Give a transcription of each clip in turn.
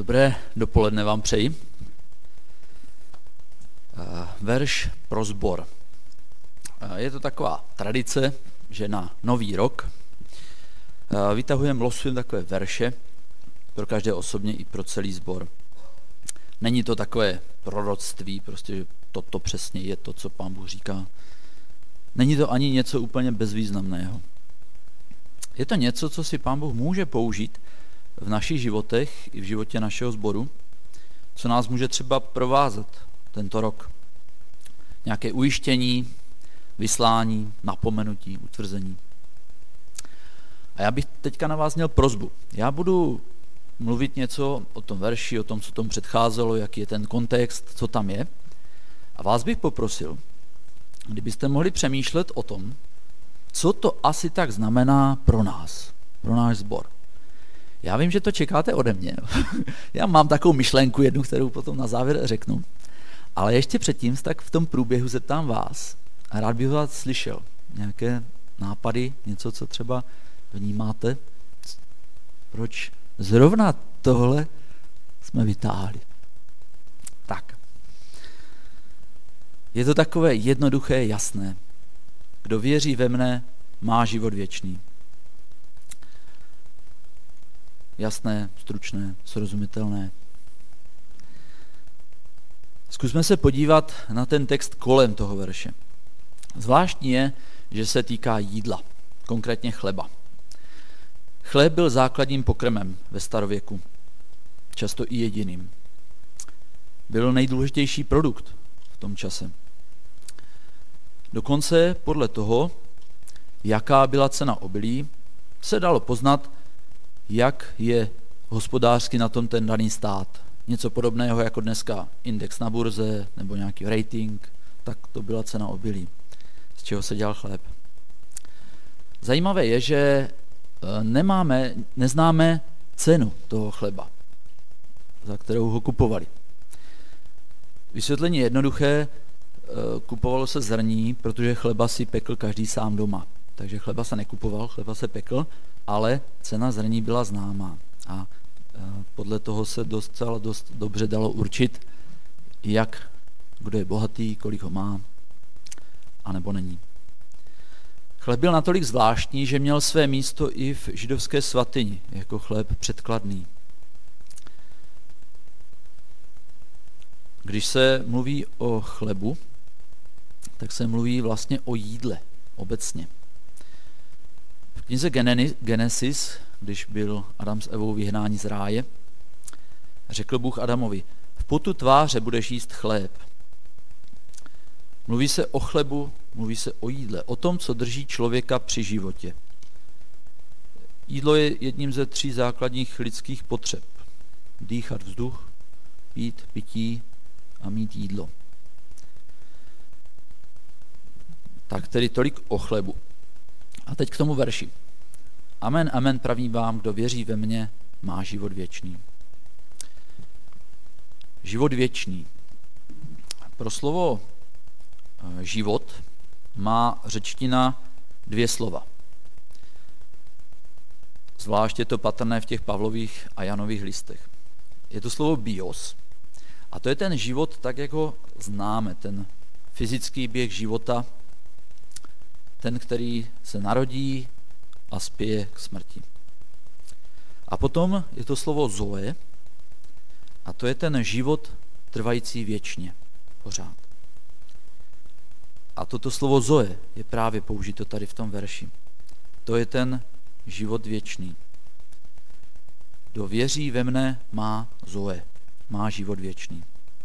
Dobré dopoledne vám přeji. Verš pro sbor. Je to taková tradice, že na Nový rok vytahujeme, losujeme takové verše pro každé osobně i pro celý sbor. Není to takové proroctví, prostě, že toto přesně je to, co Pán Bůh říká. Není to ani něco úplně bezvýznamného. Je to něco, co si Pán Bůh může použít v našich životech i v životě našeho sboru, co nás může třeba provázet tento rok. Nějaké ujištění, vyslání, napomenutí, utvrzení. A já bych teďka na vás měl prosbu. Já budu mluvit něco o tom verši, o tom, co tomu předcházelo, jaký je ten kontext, co tam je. A vás bych poprosil, kdybyste mohli přemýšlet o tom, co to asi tak znamená pro nás, pro náš sbor. Já vím, že to čekáte ode mě. Já mám takovou myšlenku jednu, kterou potom na závěr řeknu. Ale ještě předtím, tak v tom průběhu zeptám vás a rád bych vás slyšel. Nějaké nápady, něco, co třeba vnímáte? Proč zrovna tohle jsme vytáhli? Tak. Je to takové jednoduché, jasné. Kdo věří ve mne, má život věčný. Jasné, stručné, srozumitelné. Zkusme se podívat na ten text kolem toho verše. Zvláštní je, že se týká jídla, konkrétně chleba. Chléb byl základním pokrmem ve starověku, často i jediným. Byl nejdůležitější produkt v tom čase. Dokonce podle toho, jaká byla cena obilí, se dalo poznat, jak je hospodářsky na tom ten daný stát. Něco podobného jako dneska index na burze nebo nějaký rating, tak to byla cena obilí, z čeho se dělal chléb. Zajímavé je, že neznáme cenu toho chleba, za kterou ho kupovali. Vysvětlení je jednoduché, kupovalo se zrní, protože chleba si pekl každý sám doma. Takže chleba se nekupoval, chleba se pekl, ale cena zrní byla známá. A podle toho se dost dobře dalo určit, kdo je bohatý, kolik ho má, anebo není. Chléb byl natolik zvláštní, že měl své místo i v židovské svatyni, jako chléb předkladný. Když se mluví o chlebu, tak se mluví vlastně o jídle obecně. V knize Genesis, když byl Adam s Evou vyhnáni z ráje, řekl Bůh Adamovi, v potu tváře budeš jíst chléb. Mluví se o chlebu, mluví se o jídle, o tom, co drží člověka při životě. Jídlo je jedním ze 3 základních lidských potřeb. Dýchat vzduch, pít pití a mít jídlo. Tak tedy tolik o chlebu. A teď k tomu verši. Amen, amen, pravím vám, kdo věří ve mně, má život věčný. Život věčný. Pro slovo život má řečtina 2 slova. Zvlášť je to patrné v těch Pavlových a Janových listech. Je to slovo bios a to je ten život tak, jak ho známe, ten fyzický běh života, ten, který se narodí a spěje k smrti. A potom je to slovo zoe a to je ten život trvající věčně, pořád. A toto slovo zoe je právě použito tady v tom verši. To je ten život věčný. Kdo věří ve mne, má zoe, má život věčný.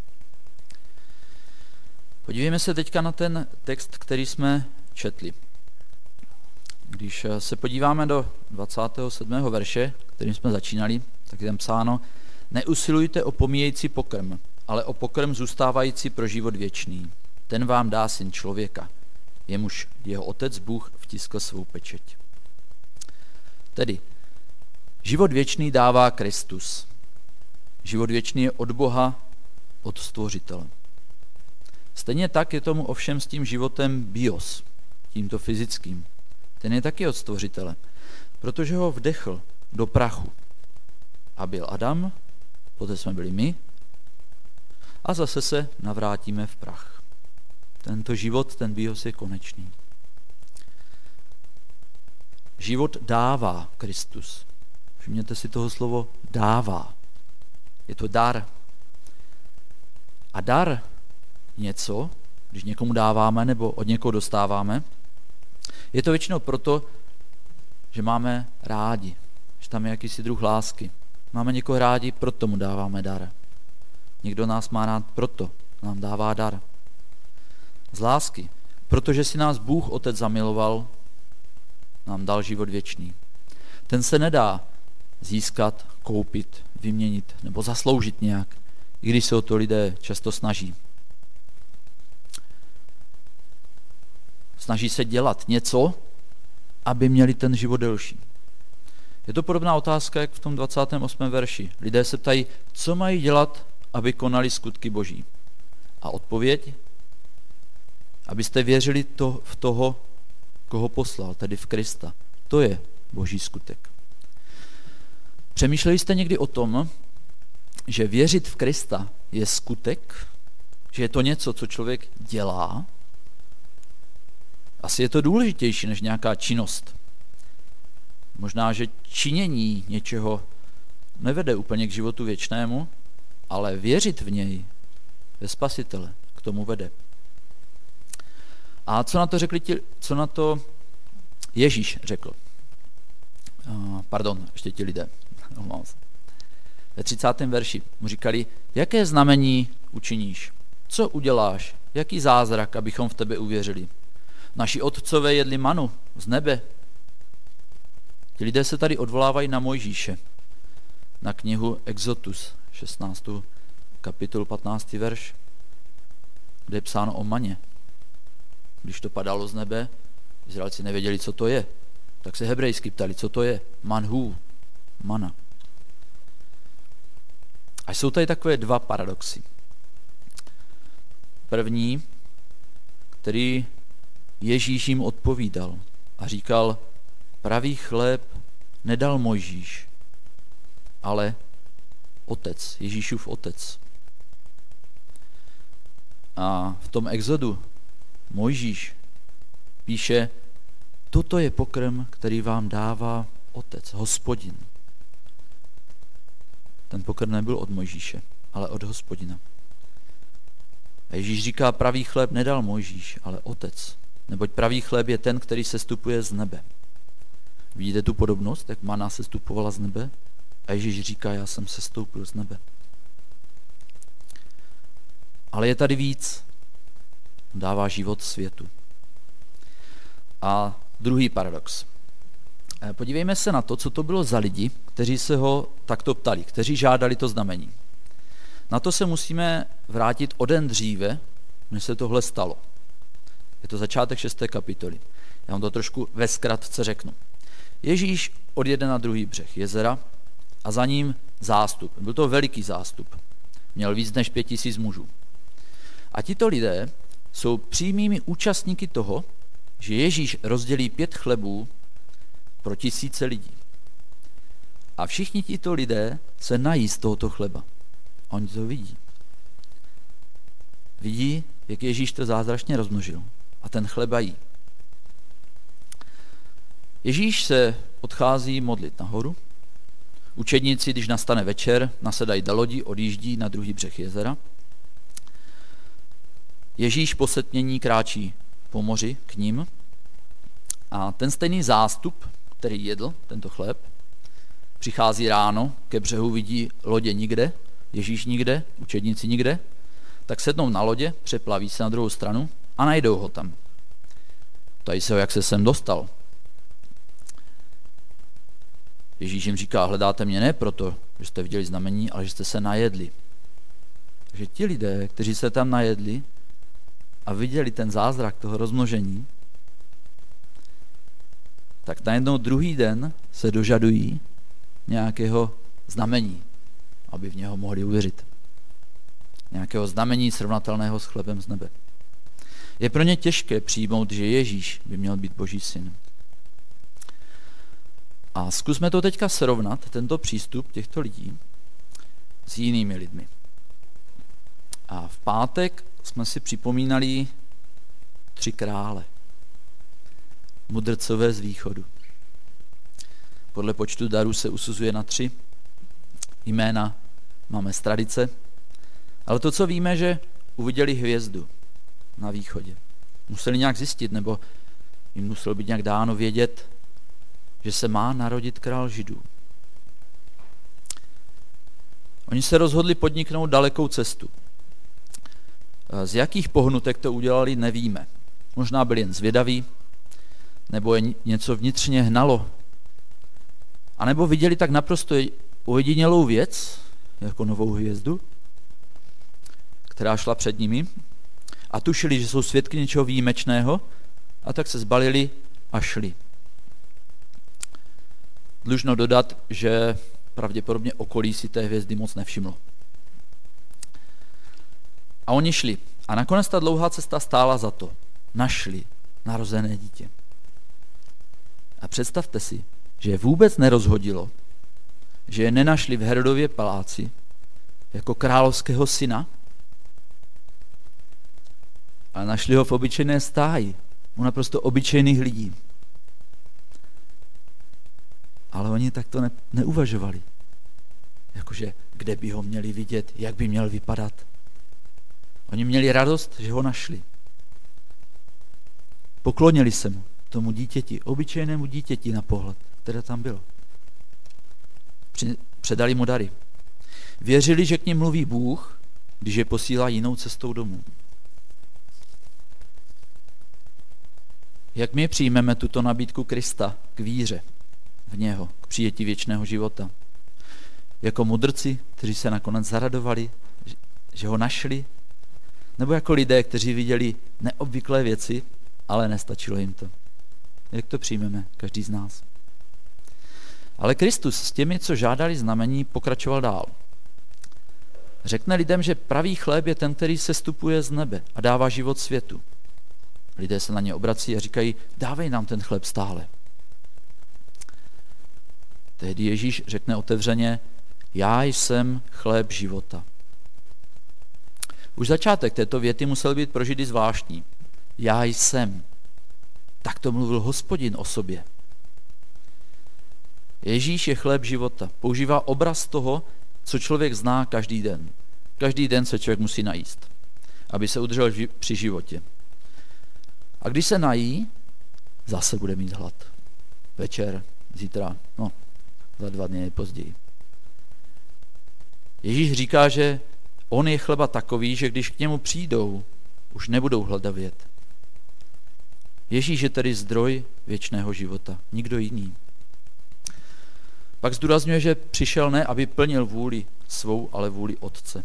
Podívejme se teďka na ten text, který jsme četli. Když se podíváme do 27. verše, kterým jsme začínali, tak je tam psáno, neusilujte o pomíjející pokrm, ale o pokrm zůstávající pro život věčný. Ten vám dá Syn člověka, jemuž jeho otec Bůh vtiskl svou pečeť. Tedy, život věčný dává Kristus. Život věčný je od Boha, od Stvořitele. Stejně tak je tomu ovšem s tím životem bios, tímto fyzickým. Ten je taky od Stvořitele, protože ho vdechl do prachu. A byl Adam poté jsme byli my a zase se navrátíme v prach. Tento život, ten výhoz je konečný. Život dává Kristus. Všimněte si toho slovo dává. Je to dar. A dar něco, když někomu dáváme nebo od někoho dostáváme, je to většinou proto, že máme rádi, že tam je jakýsi druh lásky. Máme někoho rádi, proto mu dáváme dar. Někdo nás má rád, proto nám dává dar. Z lásky, protože si nás Bůh Otec zamiloval, nám dal život věčný. Ten se nedá získat, koupit, vyměnit nebo zasloužit nějak, i když se o to lidé často snaží. Snaží se dělat něco, aby měli ten život delší. Je to podobná otázka, jak v tom 28. verši. Lidé se ptají, co mají dělat, aby konali skutky Boží. A odpověď? Abyste věřili v toho, koho poslal, tedy v Krista. To je Boží skutek. Přemýšleli jste někdy o tom, že věřit v Krista je skutek? Že je to něco, co člověk dělá? Asi je to důležitější než nějaká činnost. Možná, že činění něčeho nevede úplně k životu věčnému, ale věřit v něj, ve Spasitele, k tomu vede. A co na to Ježíš řekl? Ještě ti lidé. Ve 30. verši mu říkali, jaké znamení učiníš? Co uděláš? Jaký zázrak, abychom v tebe uvěřili? Naši otcové jedli manu z nebe. Ti lidé se tady odvolávají na Mojžíše, na knihu Exodus, 16. kapitolu 15. verš, kde je psáno o maně. Když to padalo z nebe, Izraelci nevěděli, co to je. Tak se hebrejsky ptali, co to je. Manhu, mana. A jsou tady takové dva paradoxy. První, který Ježíš jim odpovídal a říkal, pravý chléb nedal Mojžíš, ale otec, Ježíšův otec. A v tom Exodu Mojžíš píše, toto je pokrm, který vám dává otec, Hospodin. Ten pokrm nebyl od Mojžíše, ale od Hospodina. A Ježíš říká, pravý chléb nedal Mojžíš, ale otec. Neboť pravý chléb je ten, který sestupuje z nebe. Vidíte tu podobnost, jak mana sestupovala z nebe? A Ježíš říká, já jsem sestoupil z nebe. Ale je tady víc. Dává život světu. A druhý paradox. Podívejme se na to, co to bylo za lidi, kteří se ho takto ptali, kteří žádali to znamení. Na to se musíme vrátit o den dříve, než se tohle stalo. Je to začátek 6. kapitoly. Já vám to trošku ve zkratce řeknu. Ježíš odjede na druhý břeh jezera a za ním zástup. Byl to veliký zástup. Měl víc než 5000 mužů. A tito lidé jsou přímými účastníky toho, že Ježíš rozdělí 5 chlebů pro 1000 lidí. A všichni tito lidé se nají z tohoto chleba. A oni to vidí. Vidí, jak Ježíš to zázračně rozmnožil. A ten chleba jí. Ježíš se odchází modlit nahoru. Učedníci, když nastane večer, nasedají do lodi, odjíždí na druhý břeh jezera. Ježíš po setmění kráčí po moři k ním a ten stejný zástup, který jedl tento chléb, přichází ráno, ke břehu vidí lodě nikde, Ježíš nikde, učedníci nikde, tak sednou na lodě, přeplaví se na druhou stranu a najdou ho tam. Ptají se ho, jak se sem dostal. Ježíš jim říká, hledáte mě ne proto, že jste viděli znamení, ale že jste se najedli. Takže ti lidé, kteří se tam najedli a viděli ten zázrak toho rozmnožení, tak najednou druhý den se dožadují nějakého znamení, aby v něho mohli uvěřit. Nějakého znamení srovnatelného s chlebem z nebe. Je pro ně těžké přijmout, že Ježíš by měl být Boží syn. A zkusme to teďka srovnat, tento přístup těchto lidí, s jinými lidmi. A v pátek jsme si připomínali 3 krále. Mudrcové z východu. Podle počtu darů se usuzuje na 3. Jména máme z tradice. Ale to, co víme, že uviděli hvězdu na východě. Museli nějak zjistit, nebo jim muselo být nějak dáno vědět, že se má narodit král Židů. Oni se rozhodli podniknout dalekou cestu. Z jakých pohnutek to udělali, nevíme. Možná byli jen zvědaví, nebo je něco vnitřně hnalo. A nebo viděli tak naprosto ojedinělou věc, jako novou hvězdu, která šla před nimi, a tušili, že jsou svědky něčeho výjimečného, a tak se zbalili a šli. Dlužno dodat, že pravděpodobně okolí si té hvězdy moc nevšimlo. A oni šli. A nakonec ta dlouhá cesta stála za to. Našli narozené dítě. A představte si, že je vůbec nerozhodilo, že je nenašli v Herodově paláci jako královského syna, ale našli ho v obyčejné stáji, u naprosto obyčejných lidí. Ale oni takto neuvažovali. Jakože, kde by ho měli vidět, jak by měl vypadat. Oni měli radost, že ho našli. Poklonili se mu, tomu dítěti, obyčejnému dítěti na pohled, které tam bylo. Předali mu dary. Věřili, že k nim mluví Bůh, když je posílá jinou cestou domů. Jak my přijmeme tuto nabídku Krista k víře v něho, k přijetí věčného života? Jako mudrci, kteří se nakonec zaradovali, že ho našli? Nebo jako lidé, kteří viděli neobvyklé věci, ale nestačilo jim to? Jak to přijmeme, každý z nás? Ale Kristus s těmi, co žádali znamení, pokračoval dál. Řekne lidem, že pravý chléb je ten, který sestupuje z nebe a dává život světu. Lidé se na ně obrací a říkají, dávej nám ten chléb stále. Tehdy Ježíš řekne otevřeně, já jsem chléb života. Už začátek této věty musel být pro Židy zvláštní. Já jsem. Tak to mluvil Hospodin o sobě. Ježíš je chléb života. Používá obraz toho, co člověk zná každý den. Každý den se člověk musí najíst, aby se udržel při životě. A když se nají, zase bude mít hlad. Večer, zítra, za 2 dny později. Ježíš říká, že on je chleba takový, že když k němu přijdou, už nebudou hladavět. Ježíš je tedy zdroj věčného života, nikdo jiný. Pak zdůrazňuje, že přišel ne, aby plnil vůli svou, ale vůli Otce.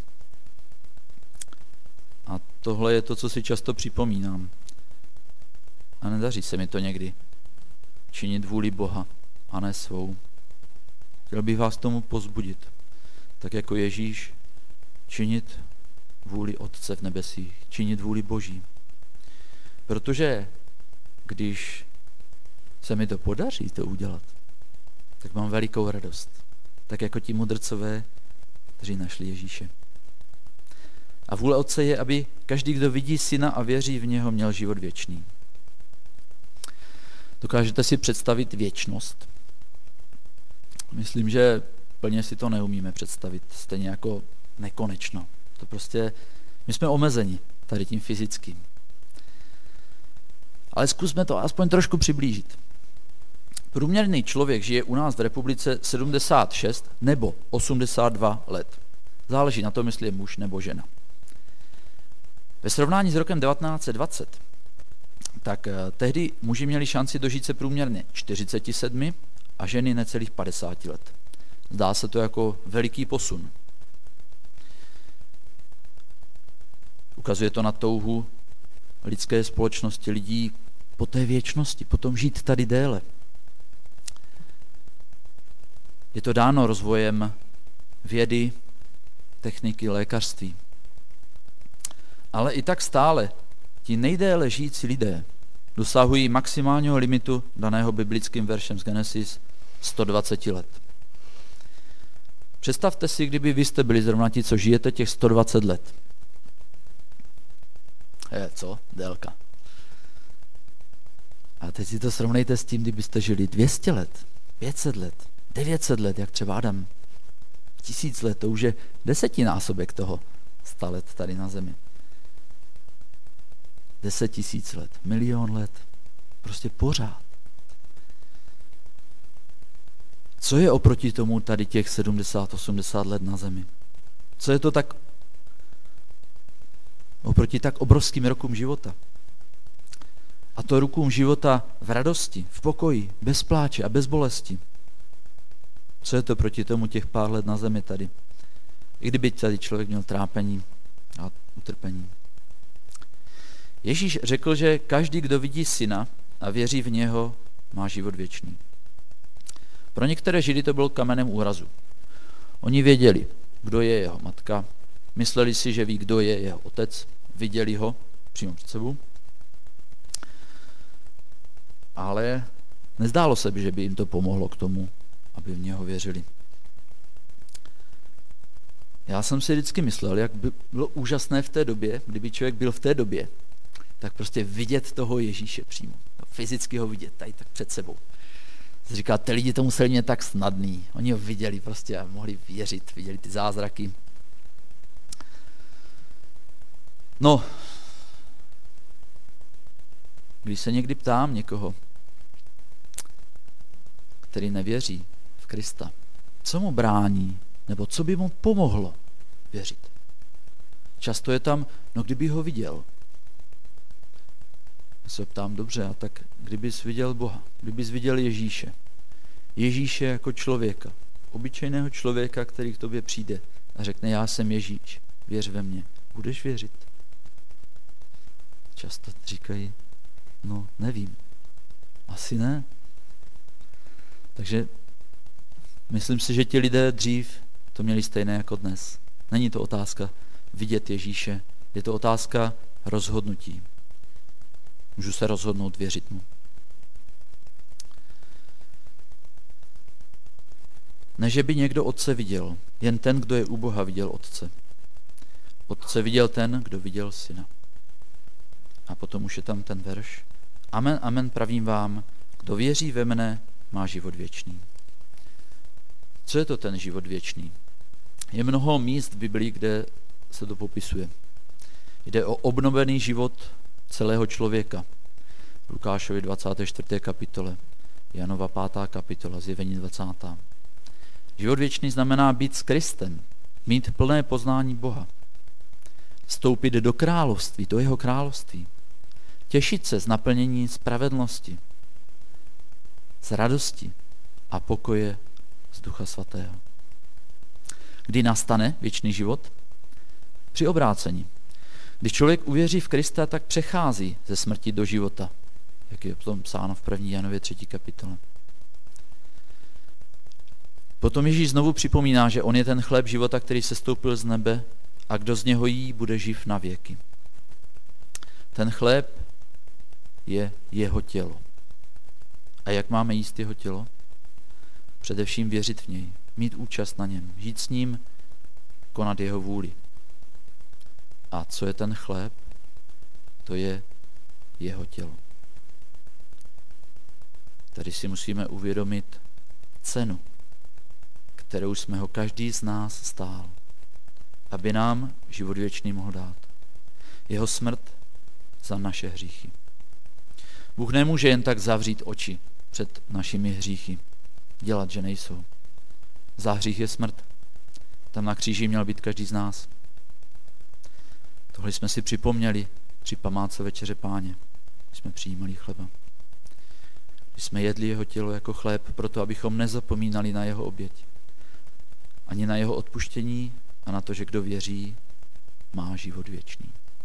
A tohle je to, co si často připomínám. A nedaří se mi to někdy. Činit vůli Boha a ne svou. Chtěl bych vás tomu povzbudit. Tak jako Ježíš, činit vůli Otce v nebesích, činit vůli Boží. Protože když se mi to podaří to udělat, tak mám velikou radost. Tak jako ti mudrcové, kteří našli Ježíše. A vůle Otce je, aby každý, kdo vidí Syna a věří v něho, měl život věčný. Dokážete si představit věčnost? Myslím, že plně si to neumíme představit, stejně jako nekonečno. To prostě, my jsme omezeni tady tím fyzickým. Ale zkusme to aspoň trošku přiblížit. Průměrný člověk žije u nás v republice 76 nebo 82 let. Záleží na tom, jestli je muž nebo žena. Ve srovnání s rokem 1920, tak tehdy muži měli šanci dožít se průměrně 47 a ženy necelých 50 let. Zdá se to jako veliký posun. Ukazuje to na touhu lidské společnosti, lidí po té věčnosti, potom žít tady déle. Je to dáno rozvojem vědy, techniky, lékařství. Ale i tak stále ti nejdéle žijící lidé dosahují maximálního limitu daného biblickým veršem z Genesis 120 let. Představte si, kdyby vy jste byli zrovna ti, co žijete těch 120 let. Co? Délka. A teď si to srovnejte s tím, kdybyste žili 200 let, 500 let, 900 let, jak třeba Adam. 1000 let, to už je 10násobek toho 100 let tady na zemi. 10 000 let, 1 000 000 let. Prostě pořád. Co je oproti tomu tady těch 70-80 let na zemi? Co je to tak oproti tak obrovským rokům života? A to rokům života v radosti, v pokoji, bez pláče a bez bolesti. Co je to proti tomu těch pár let na zemi tady? I kdyby tady člověk měl trápení a utrpení. Ježíš řekl, že každý, kdo vidí syna a věří v něho, má život věčný. Pro některé Židy to bylo kamenem úrazu. Oni věděli, kdo je jeho matka, mysleli si, že ví, kdo je jeho otec, viděli ho přímo před sebou, ale nezdálo se, že by jim to pomohlo k tomu, aby v něho věřili. Já jsem si vždycky myslel, jak by bylo úžasné v té době, kdyby člověk byl v té době, tak prostě vidět toho Ježíše přímo. Fyzicky ho vidět, tady tak před sebou. Říká, ty lidi to museli mít tak snadný. Oni ho viděli prostě a mohli věřit, viděli ty zázraky. No, když se někdy ptám někoho, který nevěří v Krista, co mu brání, nebo co by mu pomohlo věřit? Často je tam, no kdyby ho viděl. Já se ptám, dobře, a tak kdybys viděl Boha, kdybys viděl Ježíše. Ježíše jako člověka, obyčejného člověka, který k tobě přijde a řekne, já jsem Ježíš, věř ve mě. Budeš věřit? Často říkají, no nevím, asi ne. Takže myslím si, že ti lidé dřív to měli stejné jako dnes. Není to otázka vidět Ježíše, je to otázka rozhodnutí. Můžu se rozhodnout věřit mu. Ne, že by někdo Otce viděl, jen ten, kdo je u Boha, viděl Otce. Otce viděl ten, kdo viděl Syna. A potom už je tam ten verš. Amen, amen, pravím vám, kdo věří ve mne, má život věčný. Co je to ten život věčný? Je mnoho míst v Biblii, kde se to popisuje. Jde o obnovený život celého člověka. V Lukášovi 24. kapitole, Janova 5. kapitola, Zjevení 20. Život věčný znamená být s Kristem, mít plné poznání Boha, vstoupit do království, do jeho království, těšit se z naplnění spravedlnosti, z radosti a pokoje z Ducha Svatého. Kdy nastane věčný život? Při obrácení. Když člověk uvěří v Krista, tak přechází ze smrti do života, jak je potom psáno v 1. Janově 3. kapitole. Potom Ježíš znovu připomíná, že on je ten chléb života, který se stoupil z nebe a kdo z něho jí, bude živ na věky. Ten chléb je jeho tělo. A jak máme jíst jeho tělo? Především věřit v něj, mít účast na něm, žít s ním, konat jeho vůli. A co je ten chléb? To je jeho tělo. Tady si musíme uvědomit cenu, kterou jsme ho každý z nás stál, aby nám život věčný mohl dát. Jeho smrt za naše hříchy. Bůh nemůže jen tak zavřít oči před našimi hříchy, dělat, že nejsou. Za hřích je smrt. Tam na kříži měl být každý z nás. Tohle jsme si připomněli při památce Večeře Páně, když jsme přijímali chleba. Když jsme jedli jeho tělo jako chléb, proto abychom nezapomínali na jeho oběť. Ani na jeho odpuštění a na to, že kdo věří, má život věčný.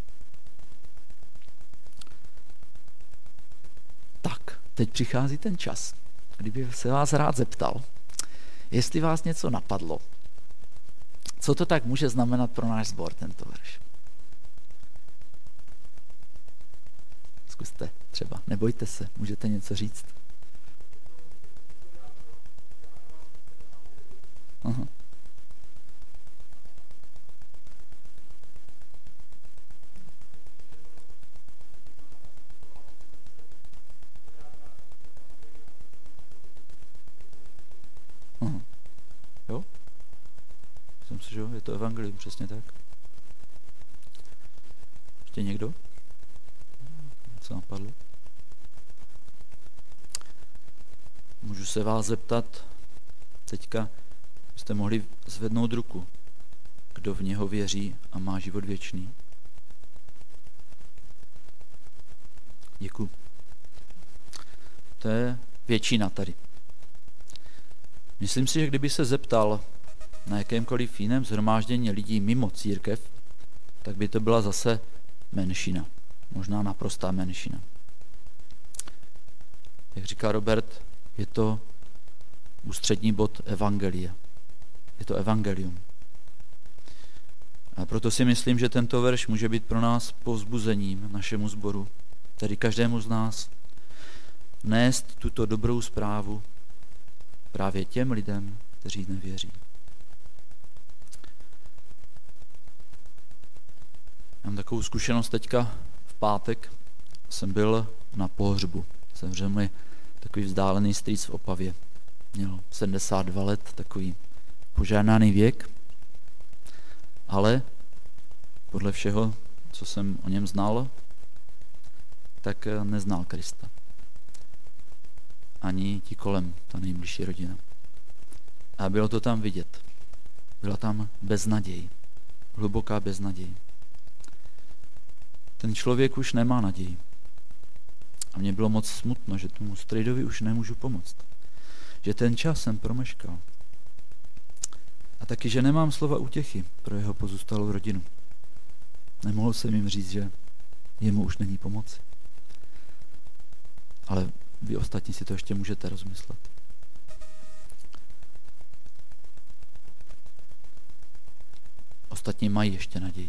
Tak, teď přichází ten čas, kdyby se vás rád zeptal, jestli vás něco napadlo. Co to tak může znamenat pro náš sbor, tento verš? Zkuste třeba, nebojte se, můžete něco říct. Aha. že jo? Je to evangelium, přesně tak. Ještě někdo? Co napadlo? Můžu se vás zeptat teďka, byste mohli zvednout ruku, kdo v něho věří a má život věčný. Děkuji. To je většina tady. Myslím si, že kdyby se zeptal na jakémkoliv jiném shromáždění lidí mimo církev, tak by to byla zase menšina. Možná naprostá menšina. Jak říká Robert, je to ústřední bod evangelia. Je to evangelium. A proto si myslím, že tento verš může být pro nás povzbuzením našemu sboru, tedy každému z nás, nést tuto dobrou zprávu právě těm lidem, kteří nevěří. Mám takovou zkušenost teďka v pátek. Jsem byl na pohřbu. Zemřel mi takový vzdálený strýc v Opavě. Měl 72 let, takový požádaný věk, ale podle všeho, co jsem o něm znal, tak neznal Krista. Ani ti kolem, ta nejbližší rodina. A bylo to tam vidět. Byla tam beznaděj. Hluboká beznaděj. Ten člověk už nemá naději. A mně bylo moc smutno, že tomu strejdovi už nemůžu pomoct. Že ten čas jsem promeškal. A taky, že nemám slova útěchy pro jeho pozůstalou rodinu. Nemohl jsem jim říct, že jemu už není pomoci. Ale vy ostatní si to ještě můžete rozmyslet. Ostatní mají ještě naději.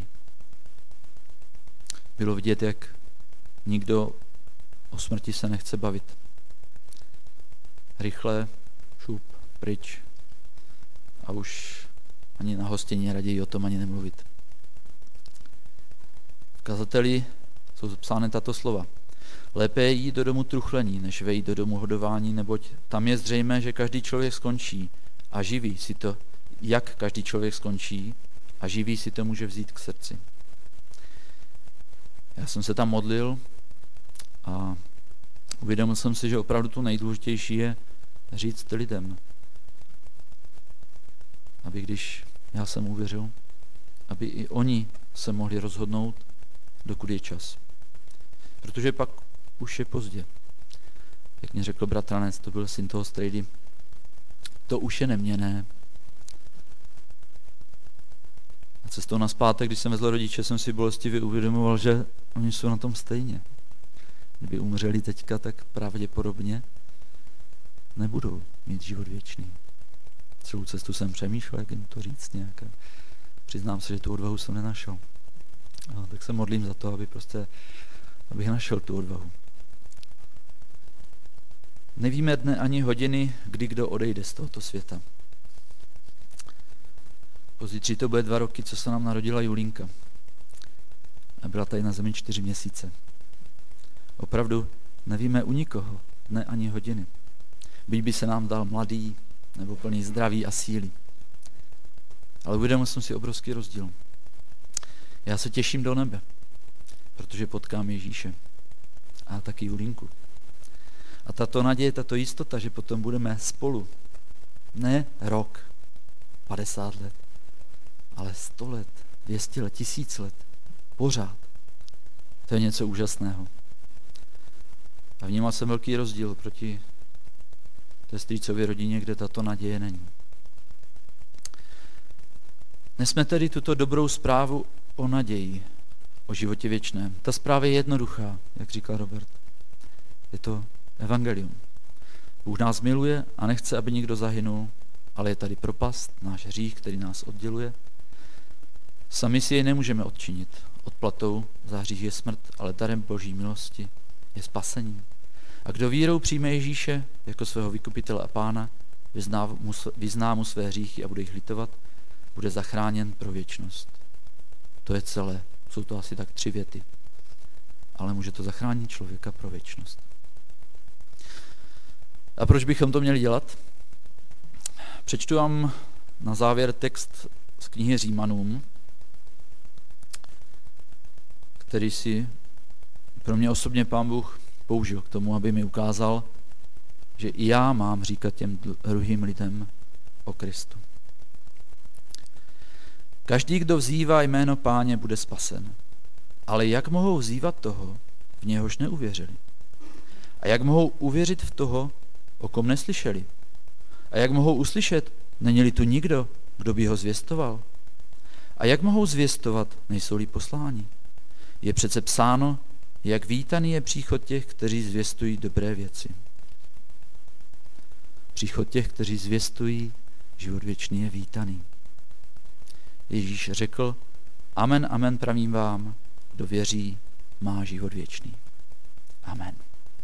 Bylo vidět, jak nikdo o smrti se nechce bavit. Rychle, šup, pryč. A už ani na hostění raději o tom ani nemluvit. V kazateli jsou zapsány tato slova. Lépe je jít do domu truchlení, než vejít do domu hodování, neboť tam je zřejmé, že každý člověk skončí a živý si to, jak každý člověk skončí a živý si to může vzít k srdci. Já jsem se tam modlil a uvědomil jsem si, že opravdu to nejdůležitější je říct lidem, aby když já jsem uvěřil, aby i oni se mohli rozhodnout, dokud je čas. Protože pak už je pozdě. Jak mě řekl bratranec, to byl syn toho strejdy, to už je neměnné. A cestou nazpátek, když jsem vezl rodiče, jsem si bolestivě uvědomoval, že oni jsou na tom stejně. Kdyby umřeli teďka, tak pravděpodobně nebudou mít život věčný. Celou cestu jsem přemýšlel, jak jim to říct nějak. Přiznám se, že tu odvahu jsem nenašel. Tak se modlím za to, abych našel tu odvahu. Nevíme dne ani hodiny, kdy kdo odejde z tohoto světa. Pozítří to bude 2 roky, co se nám narodila Julínka. A byla tady na zemi 4 měsíce. Opravdu nevíme u nikoho dne ani hodiny. Byť by se nám dal mladý nebo plný zdraví a síly. Ale uvědomil jsem si obrovský rozdíl. Já se těším do nebe, protože potkám Ježíše a taky Julínku. A tato naděje, tato jistota, že potom budeme spolu, ne rok, 50 let, ale 100 let, 200 let, 1000 let, pořád. To je něco úžasného. A vnímal jsem velký rozdíl proti té strýcově rodině, kde tato naděje není. Nesme tedy tuto dobrou zprávu o naději, o životě věčném. Ta zpráva je jednoduchá, jak říkal Robert. Je to evangelium. Bůh nás miluje a nechce, aby nikdo zahynul, ale je tady propast, náš hřích, který nás odděluje. Sami si jej nemůžeme odčinit. Odplatou za hřích je smrt, ale darem Boží milosti je spasení. A kdo vírou přijme Ježíše jako svého vykupitele a pána, vyzná mu své hříchy a bude jich litovat, bude zachráněn pro věčnost. To je celé. Jsou to asi tak 3 věty. Ale může to zachránit člověka pro věčnost. A proč bychom to měli dělat? Přečtu vám na závěr text z knihy Římanům, který si pro mě osobně Pán Bůh použil k tomu, aby mi ukázal, že i já mám říkat těm druhým lidem o Kristu. Každý, kdo vzývá jméno Páně, bude spasen. Ale jak mohou vzývat toho, v něhož neuvěřili? A jak mohou uvěřit v toho, o kom neslyšeli? A jak mohou uslyšet, není-li tu nikdo, kdo by ho zvěstoval? A jak mohou zvěstovat, nejsou-li posláni? Je přece psáno, jak vítaný je příchod těch, kteří zvěstují dobré věci. Příchod těch, kteří zvěstují život věčný, je vítaný. Ježíš řekl, amen, amen, pravím vám, kdo věří, má život věčný. Amen.